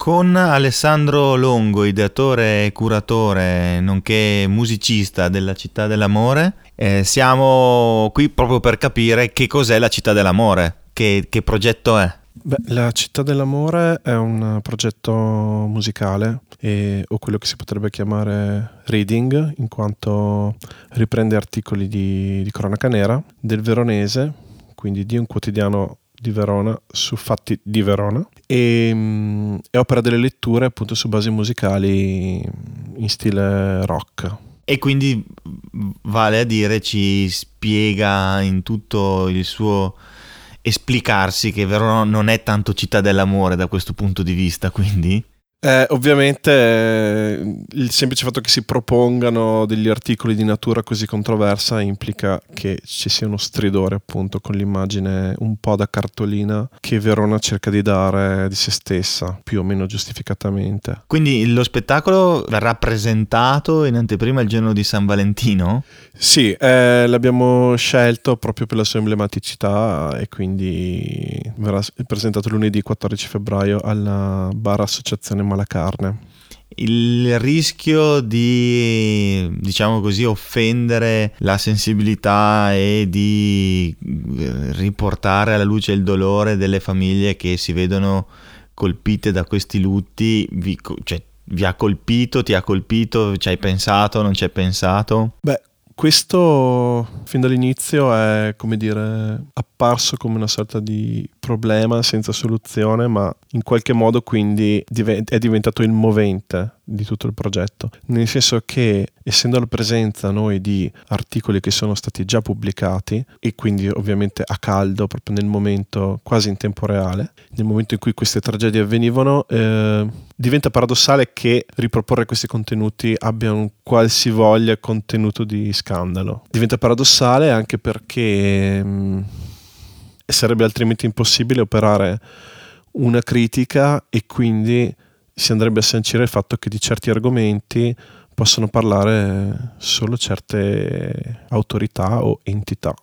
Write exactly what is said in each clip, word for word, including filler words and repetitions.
Con Alessandro Longo, ideatore e curatore, nonché musicista della Città dell'Amore, eh, siamo qui proprio per capire che cos'è la Città dell'Amore, che, che progetto è. Beh, la Città dell'Amore è un progetto musicale, e, o quello che si potrebbe chiamare reading, in quanto riprende articoli di, di cronaca nera del veronese, quindi di un quotidiano di Verona su fatti di Verona, e, mh, e opera delle letture appunto su basi musicali in stile rock. E quindi vale a dire ci spiega in tutto il suo esplicarsi che Verona non è tanto Città dell'Amore da questo punto di vista, quindi... Eh, ovviamente eh, il semplice fatto che si propongano degli articoli di natura così controversa implica che ci sia uno stridore appunto con l'immagine un po' da cartolina che Verona cerca di dare di se stessa, più o meno giustificatamente. Quindi lo spettacolo verrà presentato in anteprima il giorno di San Valentino? Sì, eh, l'abbiamo scelto proprio per la sua emblematicità e quindi verrà presentato lunedì quattordici febbraio alla Bar Associazione Malacarne. Il rischio di, diciamo così, offendere la sensibilità e di riportare alla luce il dolore delle famiglie che si vedono colpite da questi lutti, vi, cioè, vi ha colpito, ti ha colpito, ci hai pensato, non ci hai pensato? Beh, questo fin dall'inizio è, come dire, apparso come una sorta di problema senza soluzione, ma in qualche modo quindi è diventato il movente di tutto il progetto, nel senso che essendo la presenza noi di articoli che sono stati già pubblicati e quindi ovviamente a caldo proprio nel momento, quasi in tempo reale, nel momento in cui queste tragedie avvenivano, eh, diventa paradossale che riproporre questi contenuti abbia un qualsivoglia contenuto di scandalo. Diventa paradossale anche perché mh, sarebbe altrimenti impossibile operare una critica e quindi si andrebbe a sancire il fatto che di certi argomenti possono parlare solo certe autorità o entità.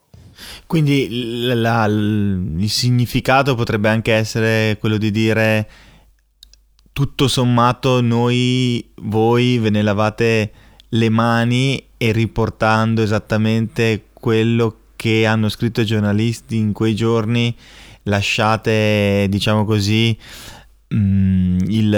Quindi la, la, il significato potrebbe anche essere quello di dire tutto sommato noi, voi ve ne lavate le mani e riportando esattamente quello che hanno scritto i giornalisti in quei giorni lasciate, diciamo così, Il,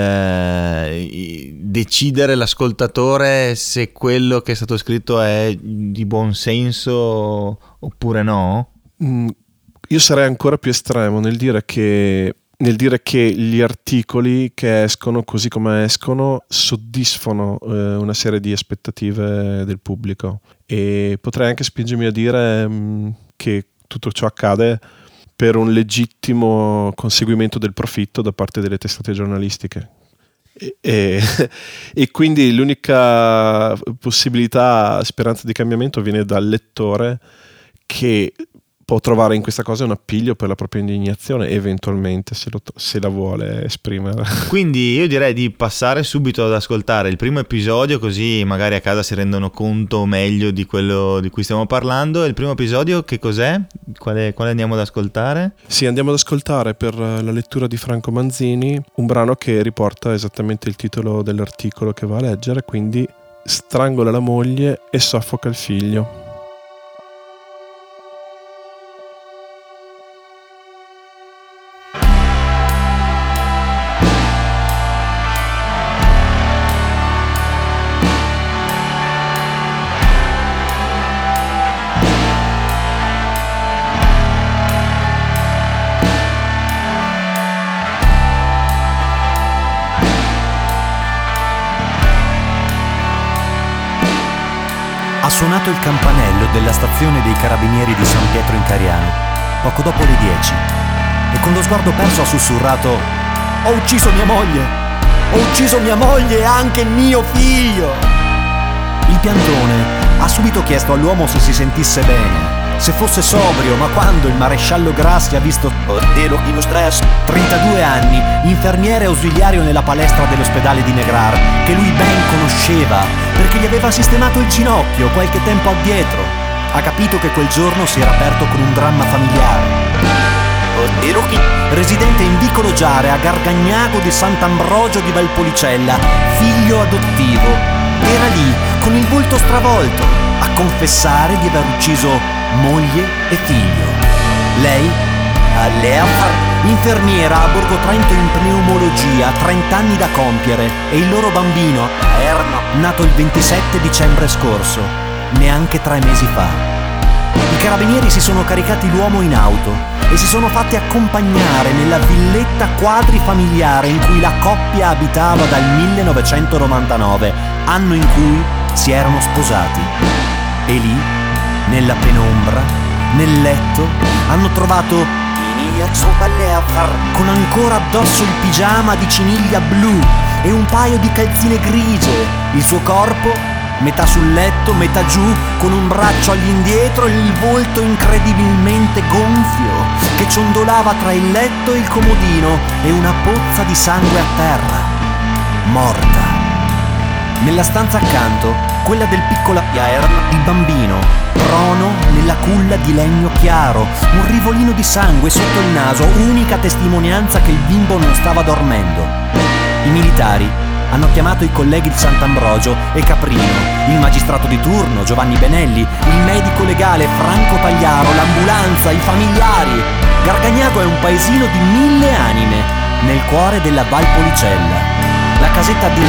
il decidere l'ascoltatore se quello che è stato scritto è di buon senso oppure no? Mm, io sarei ancora più estremo nel dire che nel dire che gli articoli che escono così come escono soddisfano eh, una serie di aspettative del pubblico, e potrei anche spingermi a dire mh, che tutto ciò accade per un legittimo conseguimento del profitto da parte delle testate giornalistiche. E, e, e quindi l'unica possibilità, speranza di cambiamento viene dal lettore, che può trovare in questa cosa un appiglio per la propria indignazione, eventualmente, se, lo, se la vuole esprimere. Quindi io direi di passare subito ad ascoltare il primo episodio, così magari a casa si rendono conto meglio di quello di cui stiamo parlando. Il primo episodio che cos'è? Quale, quale andiamo ad ascoltare? Sì, andiamo ad ascoltare per la lettura di Franco Manzini un brano che riporta esattamente il titolo dell'articolo che va a leggere, quindi Strangola la moglie e soffoca il figlio. Ha suonato il campanello della stazione dei carabinieri di San Pietro in Cariano, poco dopo le dieci, e con lo sguardo perso ha sussurrato: «Ho ucciso mia moglie! Ho ucciso mia moglie e anche mio figlio!» Il piantone ha subito chiesto all'uomo se si sentisse bene, se fosse sobrio, ma quando il maresciallo Grassi ha visto «Oddio, che stress!» trentadue anni, infermiere ausiliario nella palestra dell'ospedale di Negrar, che lui ben conosceva perché gli aveva sistemato il ginocchio qualche tempo addietro, ha capito che quel giorno si era aperto con un dramma familiare. residente in vicolo Giare a Gargagnago di Sant'Ambrogio di Valpolicella, figlio adottivo. Era lì, con il volto stravolto, a confessare di aver ucciso moglie e figlio. Lei, infermiera a Borgo Trento in pneumologia, trenta anni da compiere, e il loro bambino, nato il ventisette dicembre scorso, neanche tre mesi fa. I carabinieri si sono caricati l'uomo in auto e si sono fatti accompagnare nella villetta quadrifamiliare in cui la coppia abitava dal millenovecentonovantanove, anno in cui si erano sposati. E lì, nella penombra, nel letto, hanno trovato con ancora addosso il pigiama di ciniglia blu e un paio di calzine grigie, il suo corpo metà sul letto, metà giù, con un braccio all'indietro e il volto incredibilmente gonfio che ciondolava tra il letto e il comodino, e una pozza di sangue a terra. Morta. Nella stanza accanto, quella del piccolo il bambino, prono nella culla di legno chiaro, un rivolino di sangue sotto il naso, unica testimonianza che il bimbo non stava dormendo. I militari hanno chiamato i colleghi di Sant'Ambrogio e Caprino, il magistrato di turno Giovanni Benelli, il medico legale Franco Pagliaro, l'ambulanza, i familiari. Gargagnago è un paesino di mille anime, nel cuore della Valpolicella. La casetta di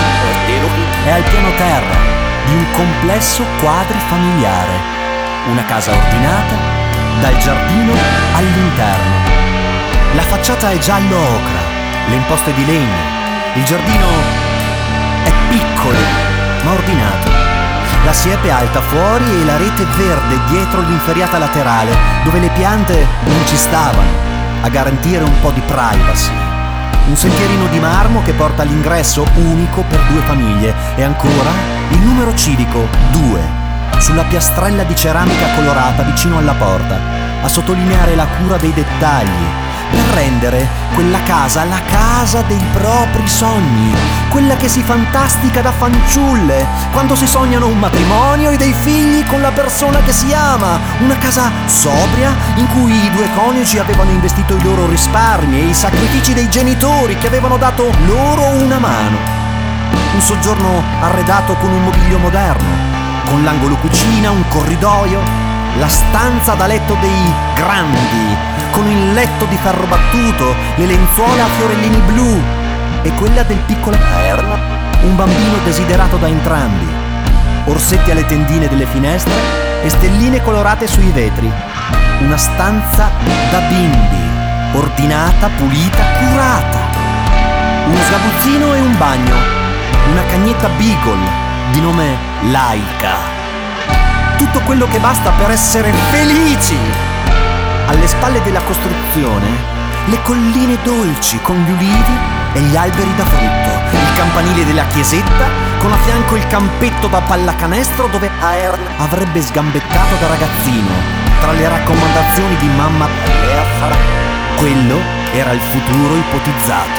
è al piano terra di un complesso quadrifamiliare, una casa ordinata dal giardino all'interno. La facciata è giallo ocra, le imposte di legno, il giardino è piccolo ma ordinato, la siepe alta fuori e la rete verde dietro l'inferriata laterale, dove le piante non ci stavano, a garantire un po' di privacy. Un sentierino di marmo che porta all'ingresso unico per due famiglie, e ancora il numero civico due sulla piastrella di ceramica colorata vicino alla porta, a sottolineare la cura dei dettagli, per rendere quella casa la casa dei propri sogni, quella che si fantastica da fanciulle quando si sognano un matrimonio e dei figli con la persona che si ama, una casa sobria in cui i due coniugi avevano investito i loro risparmi e i sacrifici dei genitori che avevano dato loro una mano. Un soggiorno arredato con un mobilio moderno, con l'angolo cucina, un corridoio, la stanza da letto dei grandi, con il letto di ferro battuto, le lenzuola a fiorellini blu, e quella del piccolo Erna, un bambino desiderato da entrambi, orsetti alle tendine delle finestre e stelline colorate sui vetri, una stanza da bimbi, ordinata, pulita, curata, uno sgabuzzino e un bagno, una cagnetta Beagle di nome Laika. Tutto quello che basta per essere felici. Alle spalle della costruzione, le colline dolci con gli ulivi e gli alberi da frutto, il campanile della chiesetta, con a fianco il campetto da pallacanestro dove Aern avrebbe sgambettato da ragazzino, tra le raccomandazioni di mamma. Quello era il futuro ipotizzato.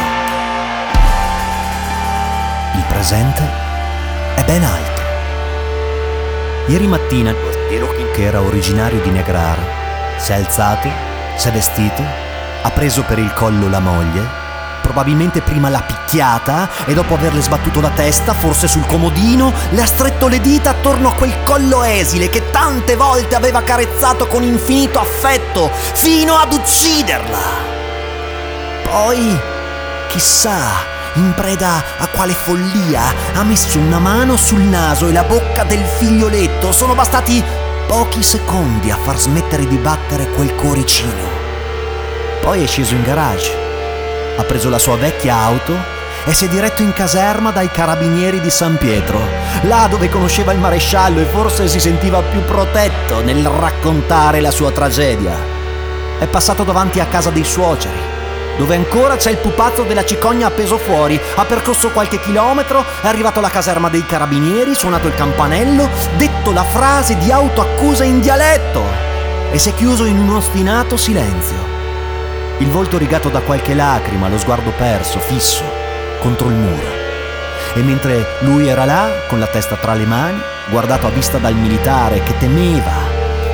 Il presente è ben altro. Ieri mattina, che era originario di Negraro, si è alzato, si è vestito, ha preso per il collo la moglie, probabilmente prima l'ha picchiata e dopo averle sbattuto la testa, forse sul comodino, le ha stretto le dita attorno a quel collo esile che tante volte aveva carezzato con infinito affetto, fino ad ucciderla. Poi, chissà, in preda a quale follia, ha messo una mano sul naso e la bocca del figlioletto. Sono bastati pochi secondi a far smettere di battere quel cuoricino. Poi è sceso in garage, ha preso la sua vecchia auto e si è diretto in caserma dai carabinieri di San Pietro, là dove conosceva il maresciallo e forse si sentiva più protetto nel raccontare la sua tragedia. È passato davanti a casa dei suoceri, dove ancora c'è il pupazzo della cicogna appeso fuori, ha percorso qualche chilometro, è arrivato alla caserma dei carabinieri, suonato il campanello, detto la frase di autoaccusa in dialetto e si è chiuso in un ostinato silenzio. Il volto rigato da qualche lacrima, lo sguardo perso, fisso, contro il muro. E mentre lui era là, con la testa tra le mani, guardato a vista dal militare che temeva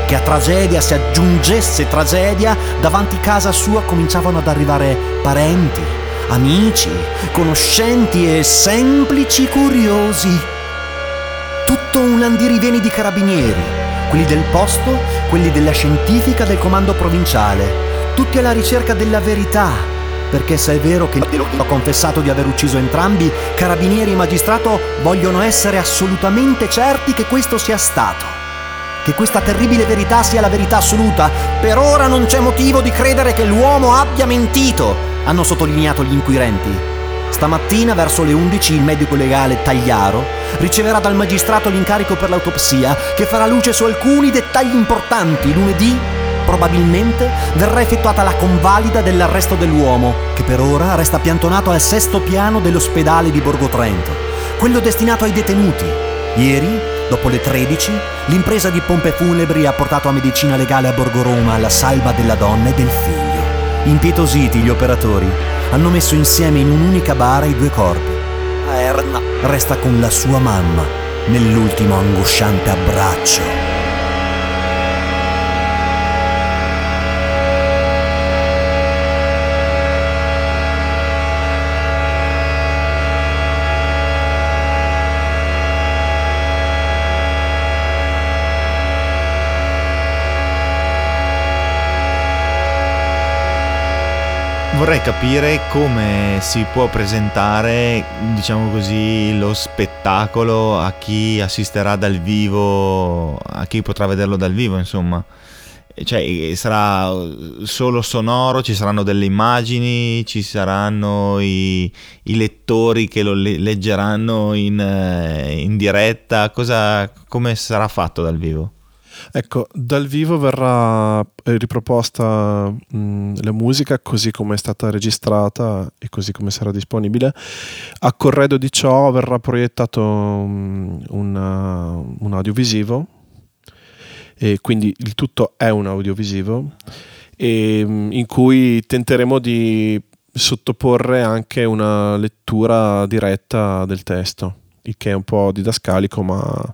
che a tragedia si aggiungesse tragedia, davanti casa sua cominciavano ad arrivare parenti, amici, conoscenti e semplici curiosi. Tutto un andirivieni di carabinieri, quelli del posto, quelli della scientifica del comando provinciale, tutti alla ricerca della verità, perché se è vero che ho confessato di aver ucciso entrambi, carabinieri e magistrato vogliono essere assolutamente certi che questo sia stato, che questa terribile verità sia la verità assoluta. Per ora non c'è motivo di credere che l'uomo abbia mentito, hanno sottolineato gli inquirenti. Stamattina verso le undici il medico legale Tagliaro riceverà dal magistrato l'incarico per l'autopsia che farà luce su alcuni dettagli importanti. Lunedì probabilmente verrà effettuata la convalida dell'arresto dell'uomo, che per ora resta piantonato al sesto piano dell'ospedale di Borgo Trento, quello destinato ai detenuti. Ieri, dopo le tredici, l'impresa di pompe funebri ha portato a medicina legale a Borgo Roma la salva della donna e del figlio. Impietositi gli operatori hanno messo insieme in un'unica bara i due corpi. Erna resta con la sua mamma nell'ultimo angosciante abbraccio. Vorrei capire come si può presentare, diciamo così, lo spettacolo a chi assisterà dal vivo, a chi potrà vederlo dal vivo, insomma. Cioè, sarà solo sonoro, ci saranno delle immagini, ci saranno i, i lettori che lo le- leggeranno in, in diretta. Cosa, come sarà fatto dal vivo? Ecco, dal vivo verrà riproposta mh, la musica così come è stata registrata e così come sarà disponibile. A corredo di ciò verrà proiettato mh, una, un audiovisivo, e quindi il tutto è un audiovisivo, e, mh, in cui tenteremo di sottoporre anche una lettura diretta del testo, il che è un po' didascalico, ma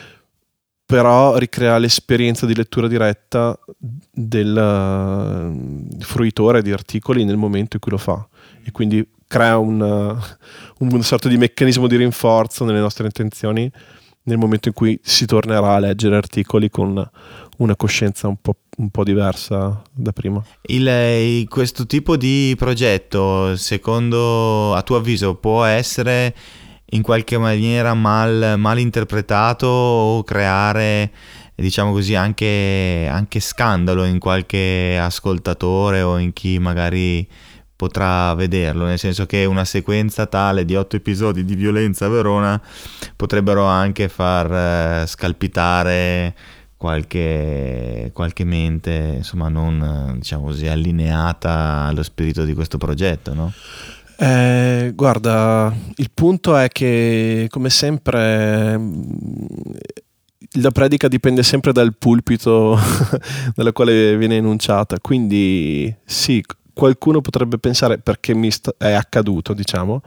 però ricrea l'esperienza di lettura diretta del uh, fruitore di articoli nel momento in cui lo fa, e quindi crea un, uh, un sorta di meccanismo di rinforzo nelle nostre intenzioni nel momento in cui si tornerà a leggere articoli con una coscienza un po', un po' diversa da prima. Il, questo tipo di progetto, secondo, a tuo avviso, può essere in qualche maniera mal, mal interpretato o creare, diciamo così, anche, anche scandalo in qualche ascoltatore o in chi magari potrà vederlo, nel senso che una sequenza tale di otto episodi di violenza a Verona potrebbero anche far eh, scalpitare qualche, qualche mente, insomma, non, diciamo così, allineata allo spirito di questo progetto, no? Eh, guarda, il punto è che, come sempre, la predica dipende sempre dal pulpito dalla quale viene enunciata, quindi sì, qualcuno potrebbe pensare, perché mi sta- è accaduto, diciamo,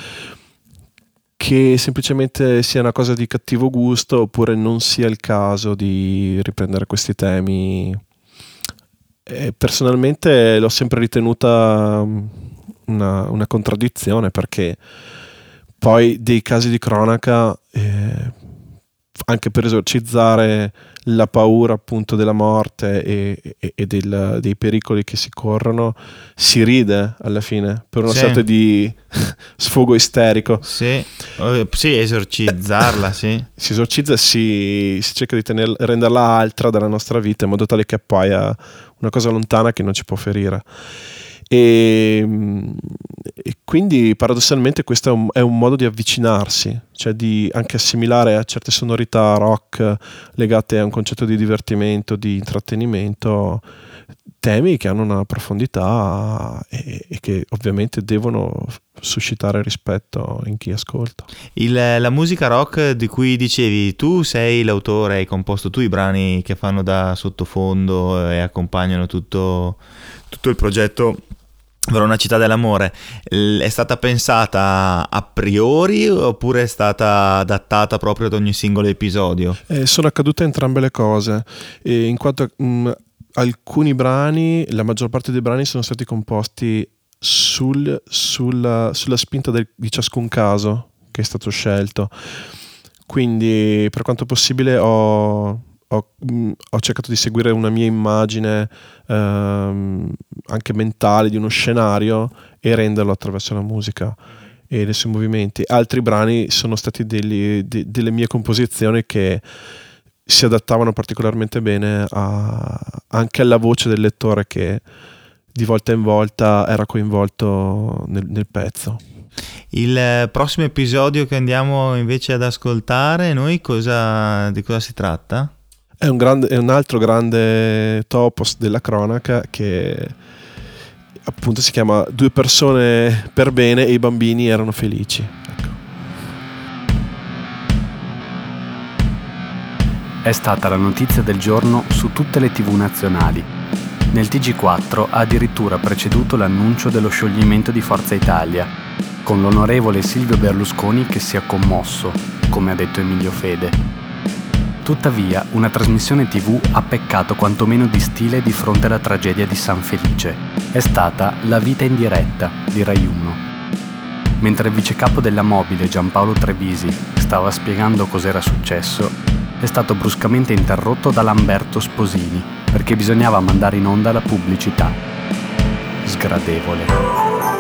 che semplicemente sia una cosa di cattivo gusto, oppure non sia il caso di riprendere questi temi. E personalmente l'ho sempre ritenuta Una, una contraddizione, perché poi dei casi di cronaca, eh, anche per esorcizzare la paura appunto della morte e, e, e del, dei pericoli che si corrono, si ride alla fine per una sì. sorta di sfogo isterico. Sì, sì, esorcizzarla, sì. Si esorcizza, si, si cerca di tener, renderla altra dalla nostra vita in modo tale che appaia una cosa lontana che non ci può ferire. E, e quindi paradossalmente questo è un, è un modo di avvicinarsi, cioè di anche assimilare a certe sonorità rock legate a un concetto di divertimento, di intrattenimento, temi che hanno una profondità e, e che ovviamente devono suscitare rispetto in chi ascolta. Il, la musica rock di cui dicevi, tu sei l'autore, hai composto tu i brani che fanno da sottofondo e accompagnano tutto, tutto il progetto Verona città dell'amore, è stata pensata a priori oppure è stata adattata proprio ad ogni singolo episodio? Eh, sono accadute entrambe le cose, e in quanto mh, alcuni brani, la maggior parte dei brani sono stati composti sul, sulla, sulla spinta del, di ciascun caso che è stato scelto. Quindi per quanto possibile ho, ho, mh, ho cercato di seguire una mia immagine ehm, anche mentale di uno scenario e renderlo attraverso la musica e i suoi movimenti. Altri brani sono stati degli, de, delle mie composizioni che si adattavano particolarmente bene a, anche alla voce del lettore che di volta in volta era coinvolto nel, nel pezzo. Il prossimo episodio che andiamo invece ad ascoltare, noi cosa, di cosa si tratta? È un, grande, è un altro grande topos della cronaca che appunto si chiama Due persone per bene e i bambini erano felici. Ecco. È stata la notizia del giorno su tutte le tivù nazionali. Nel T G quattro ha addirittura preceduto l'annuncio dello scioglimento di Forza Italia, con l'onorevole Silvio Berlusconi che si è commosso, come ha detto Emilio Fede. Tuttavia, una trasmissione tivù ha peccato quantomeno di stile di fronte alla tragedia di San Felice. È stata La vita in diretta di Rai uno. Mentre il vicecapo della Mobile, Giampaolo Trebisi, stava spiegando cos'era successo, è stato bruscamente interrotto da Lamberto Sposini, perché bisognava mandare in onda la pubblicità. Sgradevole.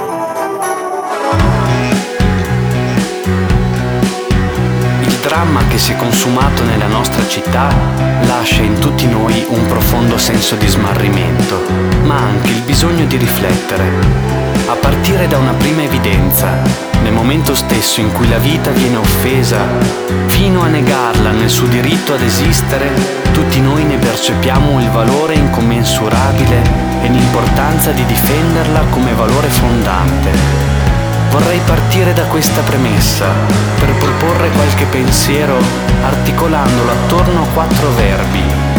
Il dramma che si è consumato nella nostra città lascia in tutti noi un profondo senso di smarrimento, ma anche il bisogno di riflettere, a partire da una prima evidenza, nel momento stesso in cui la vita viene offesa, fino a negarla nel suo diritto ad esistere, tutti noi ne percepiamo il valore incommensurabile e l'importanza di difenderla come valore fondante. Vorrei partire da questa premessa per proporre qualche pensiero articolandolo attorno a quattro verbi.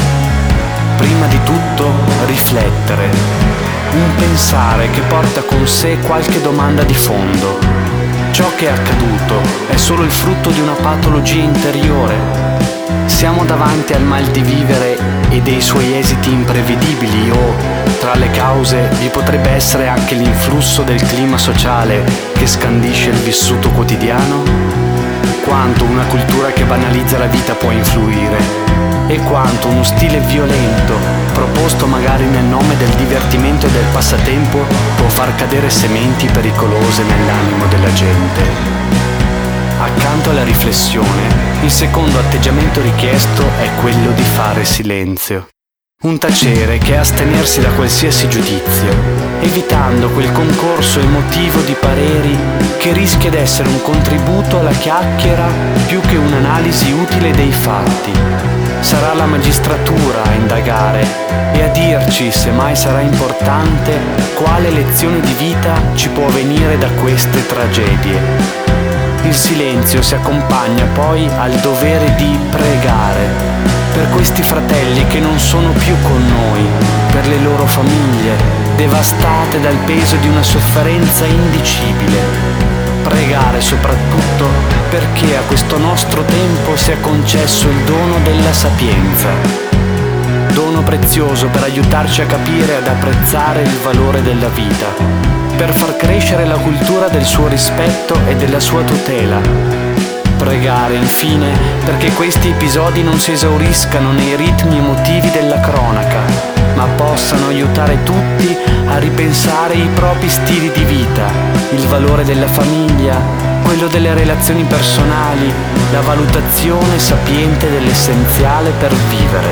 Prima di tutto, riflettere. Un pensare che porta con sé qualche domanda di fondo. Ciò che è accaduto è solo il frutto di una patologia interiore? Siamo davanti al mal di vivere e dei suoi esiti imprevedibili o, tra le cause, vi potrebbe essere anche l'influsso del clima sociale che scandisce il vissuto quotidiano? Quanto una cultura che banalizza la vita può influire? E quanto uno stile violento, proposto magari nel nome del divertimento e del passatempo, può far cadere sementi pericolose nell'animo della gente? Accanto alla riflessione, il secondo atteggiamento richiesto è quello di fare silenzio. Un tacere che è astenersi da qualsiasi giudizio, evitando quel concorso emotivo di pareri che rischia di essere un contributo alla chiacchiera più che un'analisi utile dei fatti. Sarà la magistratura a indagare e a dirci, se mai sarà importante, quale lezione di vita ci può venire da queste tragedie. Il silenzio si accompagna poi al dovere di pregare per questi fratelli che non sono più con noi, per le loro famiglie, devastate dal peso di una sofferenza indicibile. Pregare soprattutto perché a questo nostro tempo si è concesso il dono della sapienza, dono prezioso per aiutarci a capire e ad apprezzare il valore della vita, per far crescere la cultura del suo rispetto e della sua tutela. Pregare, infine, perché questi episodi non si esauriscano nei ritmi emotivi della cronaca, ma possano aiutare tutti a ripensare i propri stili di vita, il valore della famiglia, quello delle relazioni personali, la valutazione sapiente dell'essenziale per vivere.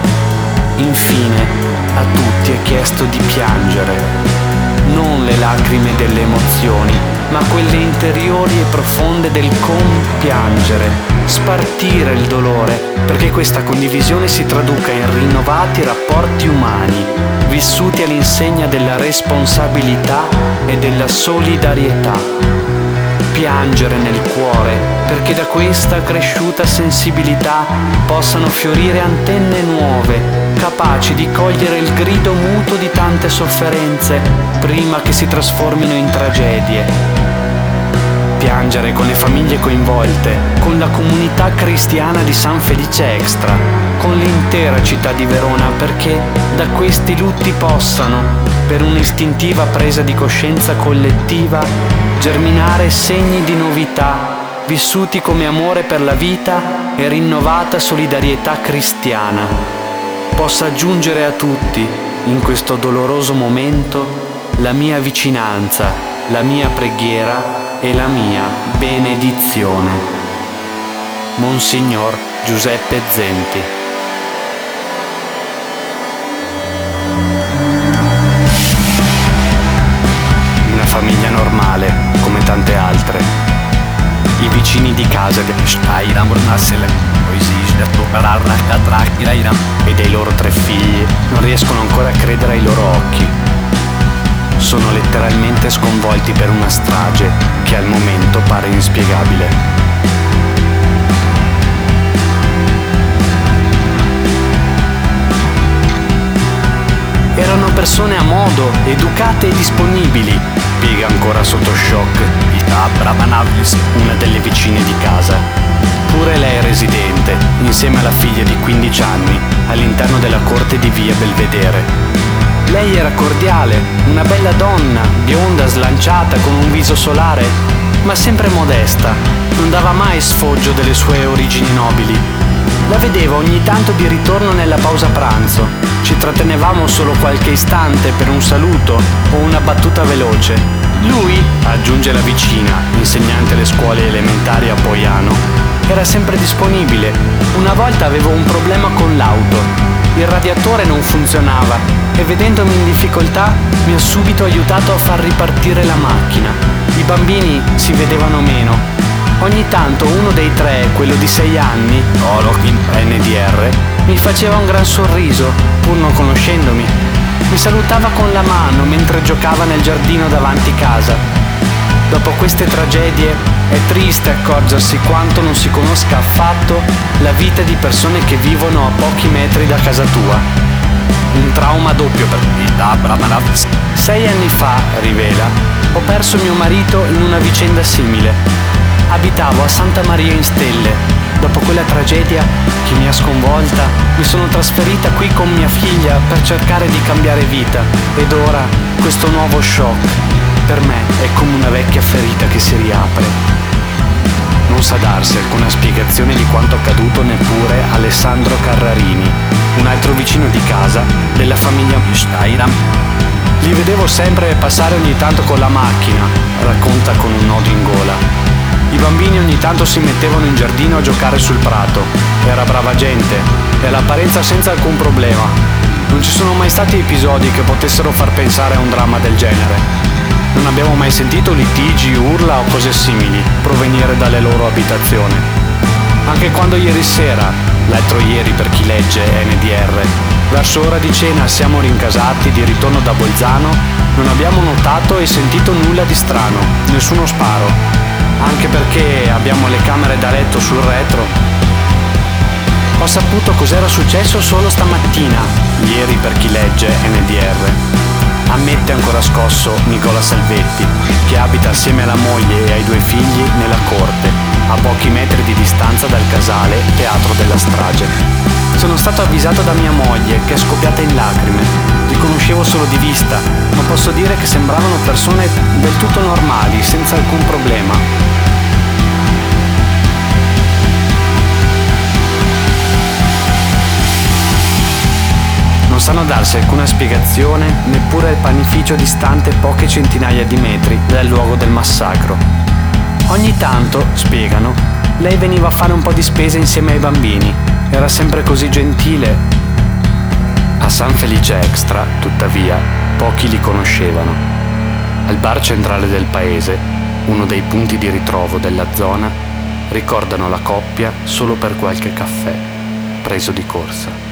Infine, a tutti è chiesto di piangere. Non le lacrime delle emozioni, ma quelle interiori e profonde del compiangere, spartire il dolore, perché questa condivisione si traduca in rinnovati rapporti umani, vissuti all'insegna della responsabilità e della solidarietà. Piangere nel cuore, perché da questa cresciuta sensibilità possano fiorire antenne nuove, capaci di cogliere il grido muto di tante sofferenze, prima che si trasformino in tragedie. Piangere con le famiglie coinvolte, con la comunità cristiana di San Felice Extra, con l'intera città di Verona, perché da questi lutti possano, per un'istintiva presa di coscienza collettiva, germinare segni di novità, vissuti come amore per la vita e rinnovata solidarietà cristiana, possa aggiungere a tutti, in questo doloroso momento, la mia vicinanza, la mia preghiera e la mia benedizione. Monsignor Giuseppe Zenti. Una famiglia normale, come tante altre. I vicini di casa e dei loro tre figli non riescono ancora a credere ai loro occhi. Sono letteralmente sconvolti per una strage che al momento pare inspiegabile. Erano persone a modo, educate e disponibili, spiega ancora sotto shock una delle vicine di casa. Pure lei è residente, insieme alla figlia di quindici anni, all'interno della corte di via Belvedere. Lei era cordiale, una bella donna, bionda, slanciata, con un viso solare, ma sempre modesta, non dava mai sfoggio delle sue origini nobili. La vedevo ogni tanto di ritorno nella pausa pranzo, ci trattenevamo solo qualche istante per un saluto o una battuta veloce. Lui, aggiunge la vicina, insegnante alle scuole elementari a Poiano, era sempre disponibile. Una volta avevo un problema con l'auto. Il radiatore non funzionava e vedendomi in difficoltà mi ha subito aiutato a far ripartire la macchina. I bambini si vedevano meno. Ogni tanto uno dei tre, quello di sei anni, N D R, mi faceva un gran sorriso, pur non conoscendomi. Mi salutava con la mano mentre giocava nel giardino davanti casa. Dopo queste tragedie è triste accorgersi quanto non si conosca affatto la vita di persone che vivono a pochi metri da casa tua. Un trauma doppio per te. Sei anni fa, rivela, ho perso mio marito in una vicenda simile. Abitavo a Santa Maria in Stelle. Dopo quella tragedia che mi ha sconvolta, mi sono trasferita qui con mia figlia per cercare di cambiare vita. Ed ora questo nuovo shock per me è come una vecchia ferita che si riapre. Non sa darsi alcuna spiegazione di quanto accaduto neppure Alessandro Carrarini, un altro vicino di casa della famiglia Steiram. Li vedevo sempre passare ogni tanto con la macchina, racconta con un nodo in gola. I bambini ogni tanto si mettevano in giardino a giocare sul prato. Era brava gente e all'apparenza senza alcun problema. Non ci sono mai stati episodi che potessero far pensare a un dramma del genere. Non abbiamo mai sentito litigi, urla o cose simili provenire dalle loro abitazioni. Anche quando ieri sera, l'altro ieri per chi legge N D R, verso ora di cena siamo rincasati di ritorno da Bolzano, non abbiamo notato e sentito nulla di strano, nessuno sparo. Anche perché abbiamo le camere da letto sul retro. Ho saputo cos'era successo solo stamattina, ieri per chi legge N D R. Ammette ancora scosso Nicola Salvetti, che abita assieme alla moglie e ai due figli nella corte, a pochi metri di distanza dal casale teatro della strage. Sono stato avvisato da mia moglie, che è scoppiata in lacrime. Li conoscevo solo di vista, ma posso dire che sembravano persone del tutto normali, senza alcun problema. Non sanno darsi alcuna spiegazione, neppure al panificio distante poche centinaia di metri dal luogo del massacro. Ogni tanto, spiegano, lei veniva a fare un po' di spesa insieme ai bambini. Era sempre così gentile. A San Felice Extra, tuttavia, pochi li conoscevano. Al bar centrale del paese, uno dei punti di ritrovo della zona, ricordano la coppia solo per qualche caffè, preso di corsa.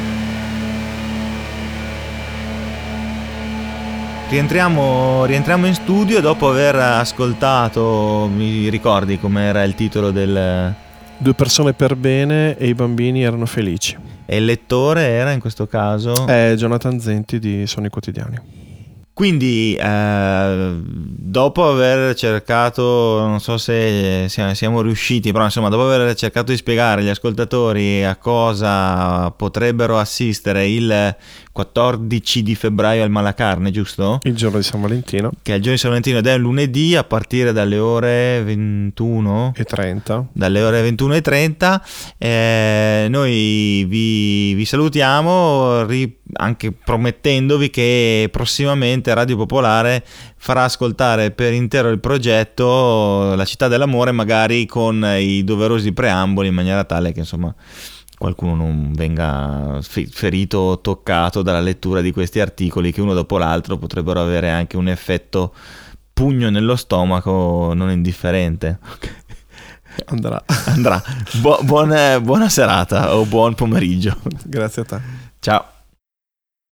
Rientriamo, rientriamo in studio dopo aver ascoltato, mi ricordi com'era il titolo del... Due persone per bene e i bambini erano felici. E il lettore era in questo caso? È Jonathan Zenti di Sono i Quotidiani. Quindi eh, dopo aver cercato, non so se siamo riusciti, però insomma dopo aver cercato di spiegare agli ascoltatori a cosa potrebbero assistere il quattordici di febbraio al Malacarne, giusto? Il giorno di San Valentino. Che è il giorno di San Valentino ed è un lunedì a partire dalle ore ventuno e trenta. Dalle ore ventuno e trenta. Eh, noi vi, vi salutiamo ri, anche promettendovi che prossimamente Radio Popolare farà ascoltare per intero il progetto La Città dell'Amore, magari con i doverosi preamboli, in maniera tale che insomma qualcuno non venga ferito o toccato dalla lettura di questi articoli che uno dopo l'altro potrebbero avere anche un effetto pugno nello stomaco non indifferente. Andrà. Andrà. Bu- buona, buona serata o buon pomeriggio. Grazie a te. Ciao.